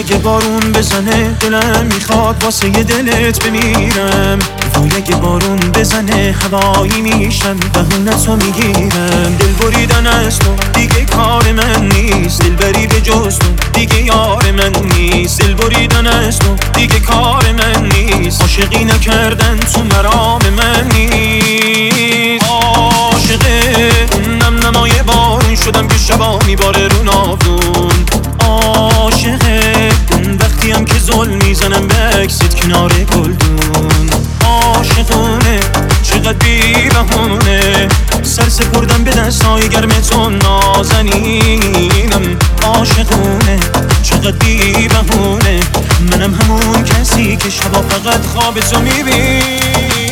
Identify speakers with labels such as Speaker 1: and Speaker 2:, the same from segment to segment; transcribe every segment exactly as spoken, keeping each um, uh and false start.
Speaker 1: اگه بارون بزنه دلم میخواد واسه یه دلت بمیرم. وای اگه بارون بزنه هوایی میشم بهونتو میگیرم. دل بریدن از تو دیگه کار من نیست، دل بری به جز تو دیگه یار من نیست. دل بریدن از تو دیگه کار من نیست، عاشقی نکردن تو مرام من نیست. عاشقه نم نمای بارون شدم که شبا میباره رو ناودون. عاشقه وقتی هم که ظلم میزنم به عکست کنار گلدون. عاشقونه چقدر بی بهونه سر سپردم به دستای گرم تو نازنینم. عاشقونه چقدر بی بهونه منم همون کسی که شبا فقط خواب تو میبینم.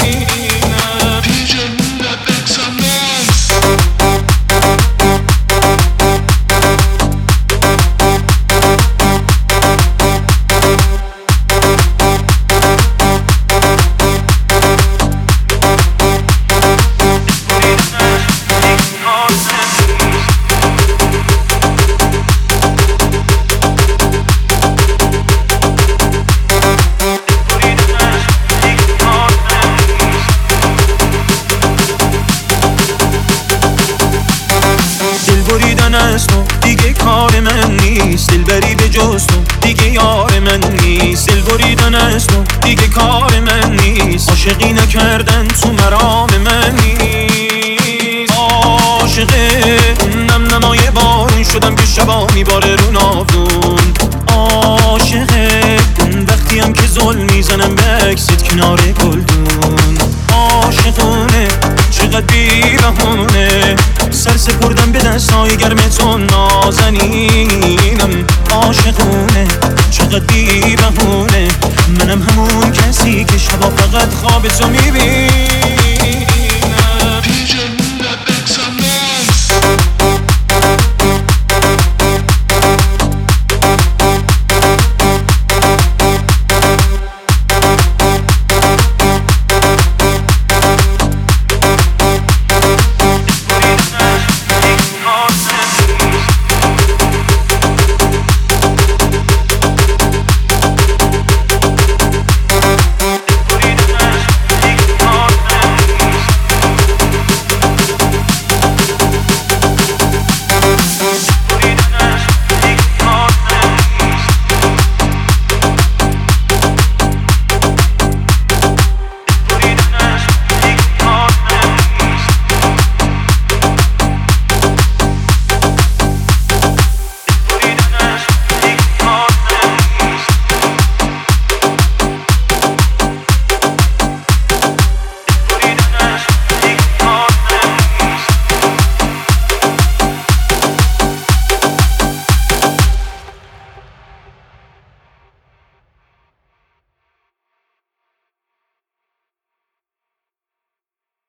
Speaker 1: بریدن از تو دیگه کار من نیست، دل بری به جز تو دیگه یار من نیست. دل بریدن از تو دیگه کار من نیست، عاشقی نکردن تو مرام من نیست. عاشقه نم نمای بارون شدم که شبا میباره رو ناودون. عاشقه وقتی هم که ظلم میزنم به عکست کنار گلدون. عاشقونه چقدر بی بهونه سر سپردم به دستای گرم تو نازنینم. عاشقونه چقدر بی بهونه منم همون کسی که شبا فقط خواب تو میبینم.